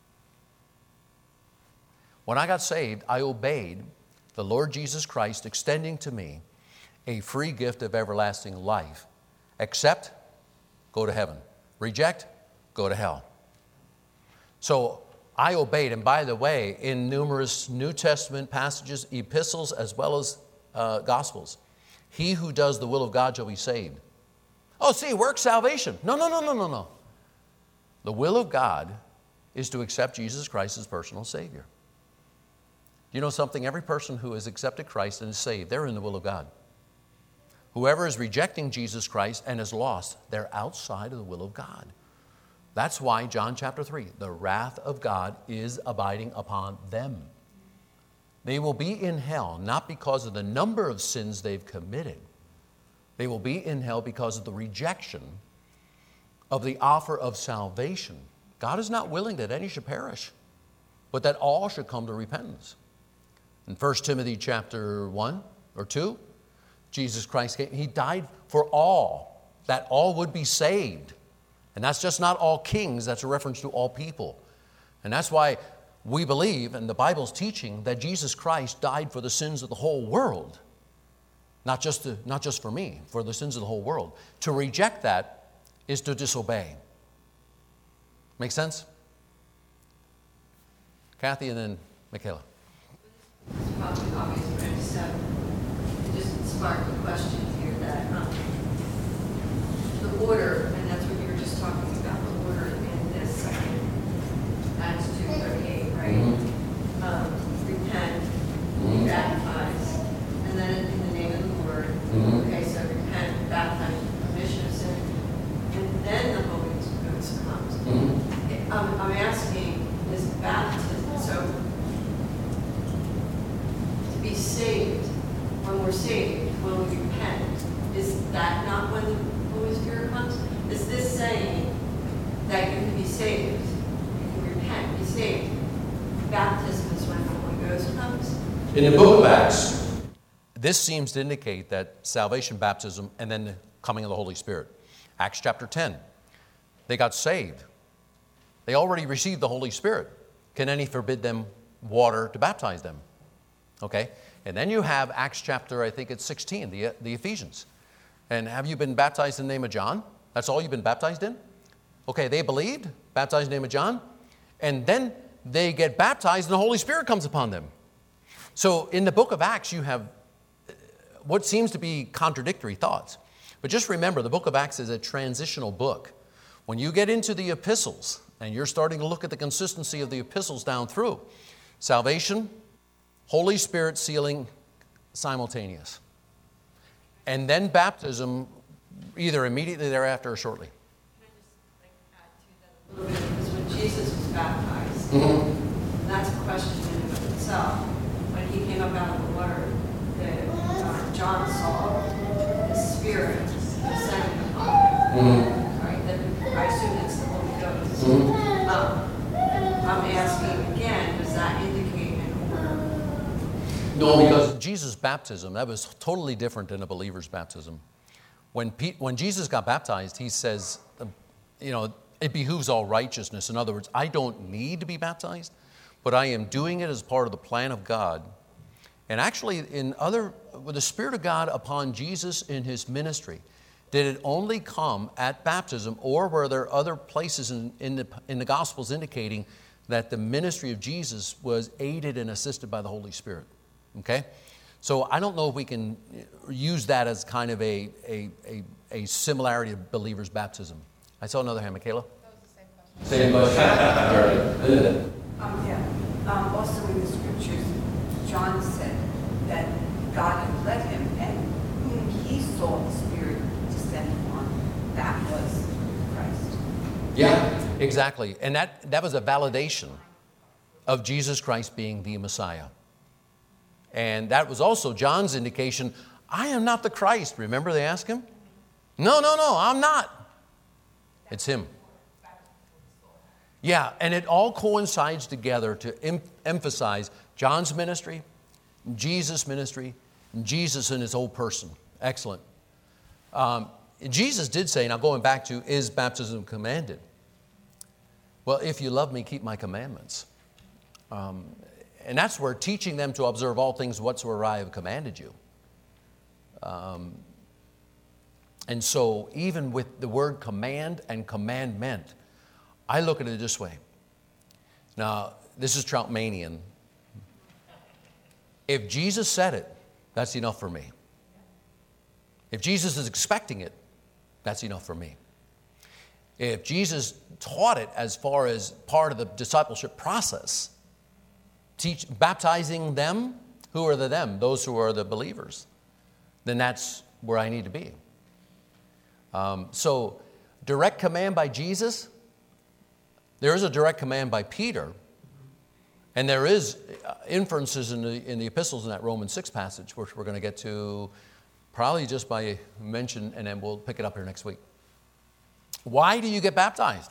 [SPEAKER 2] When I got saved, I obeyed the Lord Jesus Christ, extending to me a free gift of everlasting life. Accept, go to heaven. Reject, go to hell. So I obeyed. And by the way, in numerous New Testament passages, epistles, as well as uh, gospels, he who does the will of God shall be saved. Oh, see, work salvation. No, no, no, no, no, no. The will of God is to accept Jesus Christ as personal Savior. You know something? Every person who has accepted Christ and is saved, they're in the will of God. Whoever is rejecting Jesus Christ and is lost, they're outside of the will of God. That's why John chapter three, the wrath of God is abiding upon them. They will be in hell, not because of the number of sins they've committed. They will be in hell because of the rejection of the offer of salvation. God is not willing that any should perish, but that all should come to repentance. In First Timothy chapter one or two, Jesus Christ came, He died for all, that all would be saved. And that's just not all kings, that's a reference to all people. And that's why we believe, and the Bible's teaching, that Jesus Christ died for the sins of the whole world. Not just, to, not just for me, for the sins of the whole world. To reject that is to disobey. Make sense? Kathy and then Michaela.
[SPEAKER 4] It's probably obvious, but I just have, it just sparked a question here that um, the order, and that's what you were just talking about, the order in this second Acts two thirty-eight, right? Mm-hmm. Um, repent, mm-hmm. be baptized, and then in the name of the Lord. Mm-hmm. Okay, so repent, baptize, remission of sin, and then the Holy Ghost comes. Mm-hmm. I'm, I'm asking, is baptism, so to be saved, when we're saved, when we repent, is that not when the Holy Spirit comes? Is this saying that you can be saved, you can repent, be saved? Baptism is when the Holy Ghost comes?
[SPEAKER 2] In the book of Acts, this seems to indicate that salvation, baptism, and then the coming of the Holy Spirit. Acts chapter ten, they got saved. They already received the Holy Spirit. Can any forbid them water to baptize them? Okay? And then you have Acts chapter, I think it's sixteen, the, the Ephesians. And have you been baptized in the name of John? That's all you've been baptized in? Okay, they believed, baptized in the name of John, and then they get baptized and the Holy Spirit comes upon them. So in the book of Acts, you have what seems to be contradictory thoughts. But just remember, the book of Acts is a transitional book. When you get into the epistles, and you're starting to look at the consistency of the epistles down through, salvation, Holy Spirit sealing, simultaneous. And then baptism, either immediately thereafter or shortly.
[SPEAKER 4] Can I just like, add to that a little bit? Because when Jesus was baptized,
[SPEAKER 2] Mm-hmm.
[SPEAKER 4] that's a question in and of itself. When he came up out of the water, the, uh, John saw the Spirit descending upon him. Mm-hmm. Right? That, I assume it's the Holy Ghost. Mm-hmm. Um, I'm asking again, does that indicate an order?
[SPEAKER 2] No, because Jesus' baptism, that was totally different than a believer's baptism. When, Pete, when Jesus got baptized, he says, you know, it behooves all righteousness. In other words, I don't need to be baptized, but I am doing it as part of the plan of God. And actually, in other, with the Spirit of God upon Jesus in his ministry, did it only come at baptism, or were there other places in, in, the, in the Gospels indicating that the ministry of Jesus was aided and assisted by the Holy Spirit? Okay? So I don't know if we can use that as kind of a, a, a, a similarity of believers' baptism. I saw another hand. Michaela?
[SPEAKER 8] That was the same question.
[SPEAKER 2] Same question.
[SPEAKER 7] Um, yeah. Um, also in the scriptures, John said that God had led him, and whom he saw the Spirit descend upon, that was Christ.
[SPEAKER 2] Yeah, exactly. And that, that was a validation of Jesus Christ being the Messiah. And that was also John's indication, I am not the Christ. Remember they asked him? No, no, no, I'm not. It's him. Yeah, and it all coincides together to em- emphasize John's ministry, Jesus' ministry, and Jesus in his whole person. Excellent. Um, Jesus did say, now going back to, is baptism commanded? Well, if you love me, keep my commandments. Um, and that's where teaching them to observe all things whatsoever I have commanded you. Um, and so even with the word command and commandment, I look at it this way. Now, this is Troutmanian. If Jesus said it, that's enough for me. If Jesus is expecting it, that's enough for me. If Jesus taught it as far as part of the discipleship process, teach, baptizing them, who are the them? Those who are the believers. Then that's where I need to be. Um, so, direct command by Jesus. There is a direct command by Peter. And there is inferences in the, in the epistles in that Romans six passage, which we're going to get to probably just by mention, and then we'll pick it up here next week. Why do you get baptized?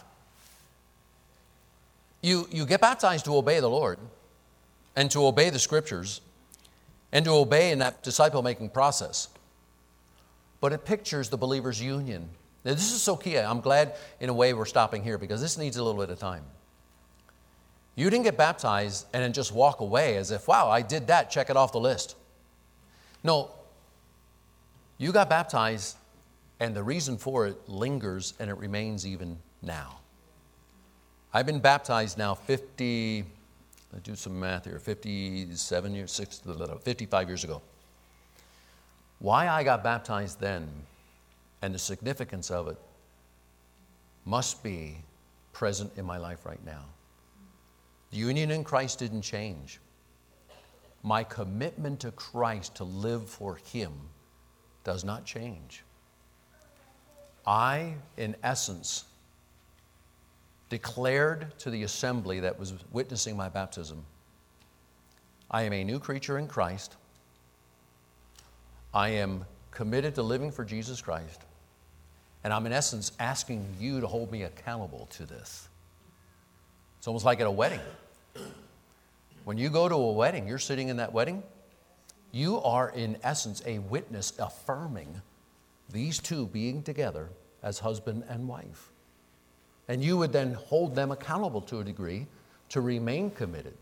[SPEAKER 2] You, you get baptized to obey the Lord and to obey the Scriptures and to obey in that disciple-making process. But it pictures the believer's union. Now, this is so key. I'm glad, in a way, we're stopping here because this needs a little bit of time. You didn't get baptized and then just walk away as if, wow, I did that, check it off the list. No, you got baptized and the reason for it lingers and it remains even now. I've been baptized now fifty, I do some math here, fifty-seven years, six, fifty-five years ago. Why I got baptized then and the significance of it must be present in my life right now. The union in Christ didn't change. My commitment to Christ to live for Him does not change. I, in essence, declared to the assembly that was witnessing my baptism, I am a new creature in Christ. I am committed to living for Jesus Christ. And I'm, in essence, asking you to hold me accountable to this. It's almost like at a wedding. When you go to a wedding, you're sitting in that wedding, you are in essence a witness affirming these two being together as husband and wife. And you would then hold them accountable to a degree to remain committed.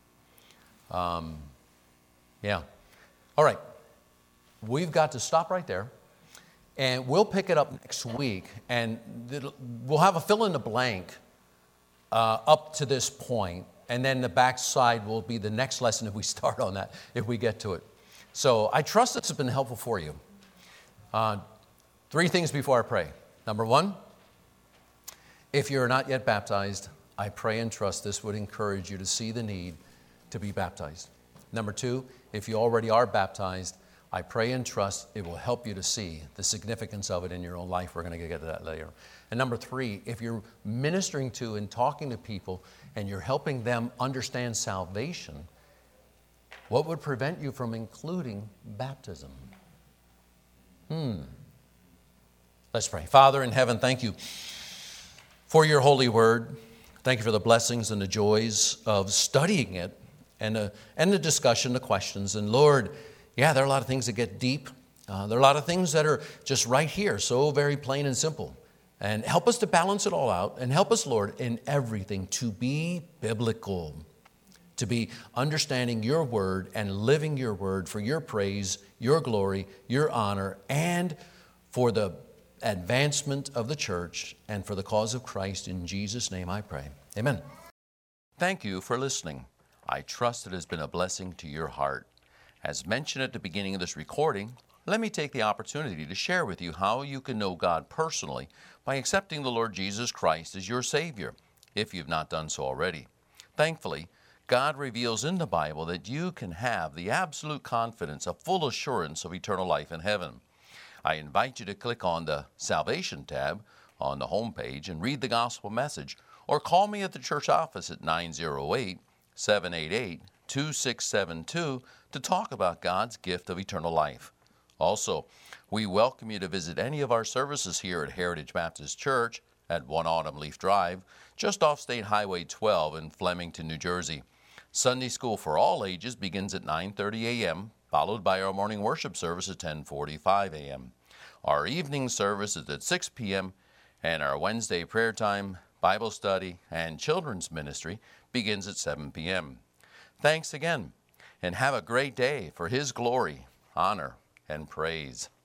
[SPEAKER 2] Um, yeah. All right. We've got to stop right there. And we'll pick it up next week. And we'll have a fill in the blank uh, up to this point. And then the backside will be the next lesson if we start on that, if we get to it. So I trust this has been helpful for you. Uh, three things before I pray. Number one, if you're not yet baptized, I pray and trust this would encourage you to see the need to be baptized. Number two, if you already are baptized, I pray and trust it will help you to see the significance of it in your own life. We're going to get to that later. And number three, if you're ministering to and talking to people and you're helping them understand salvation, what would prevent you from including baptism? Hmm. Let's pray. Father in heaven, thank you for your holy word. Thank you for the blessings and the joys of studying it and, uh, and the discussion, the questions. And Lord, yeah, there are a lot of things that get deep. Uh, there are a lot of things that are just right here, so very plain and simple. And help us to balance it all out. And help us, Lord, in everything to be biblical, to be understanding your word and living your word for your praise, your glory, your honor, and for the advancement of the church and for the cause of Christ. In Jesus' name I pray. Amen.
[SPEAKER 1] Thank you for listening. I trust it has been a blessing to your heart. As mentioned at the beginning of this recording, let me take the opportunity to share with you how you can know God personally by accepting the Lord Jesus Christ as your Savior, if you've not done so already. Thankfully, God reveals in the Bible that you can have the absolute confidence, a full assurance of eternal life in heaven. I invite you to click on the Salvation tab on the home page and read the gospel message, or call me at the church office at nine oh eight, seven eight eight, two six seven two to talk about God's gift of eternal life. Also, we welcome you to visit any of our services here at Heritage Baptist Church at one Autumn Leaf Drive, just off State Highway twelve in Flemington, New Jersey. Sunday school for all ages begins at nine thirty a.m., followed by our morning worship service at ten forty-five a.m. Our evening service is at six p.m., and our Wednesday prayer time, Bible study, and children's ministry begins at seven p.m.
[SPEAKER 2] Thanks again, and have a great day for His glory, honor, and praise.